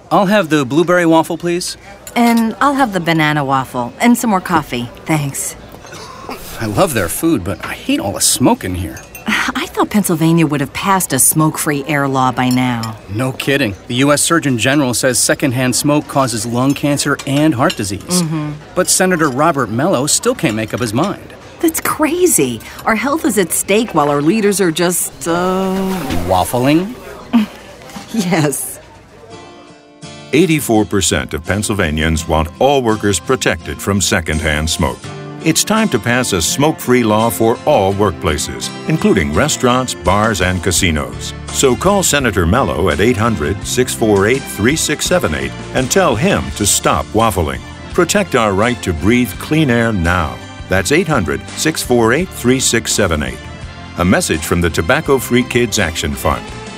I'll have the blueberry waffle, please. And I'll have the banana waffle and some more coffee. Thanks. I love their food, but I hate all the smoke in here. I thought Pennsylvania would have passed a smoke-free air law by now. No kidding. The U.S. Surgeon General says secondhand smoke causes lung cancer and heart disease. But Senator Robert Mello still can't make up his mind. That's crazy. Our health is at stake while our leaders are just, Waffling? Yes. 84% of Pennsylvanians want all workers protected from secondhand smoke. It's time to pass a smoke-free law for all workplaces, including restaurants, bars, and casinos. So call Senator Mello at 800-648-3678 and tell him to stop waffling. Protect our right to breathe clean air now. That's 800-648-3678. A message from the Tobacco Free Kids Action Fund.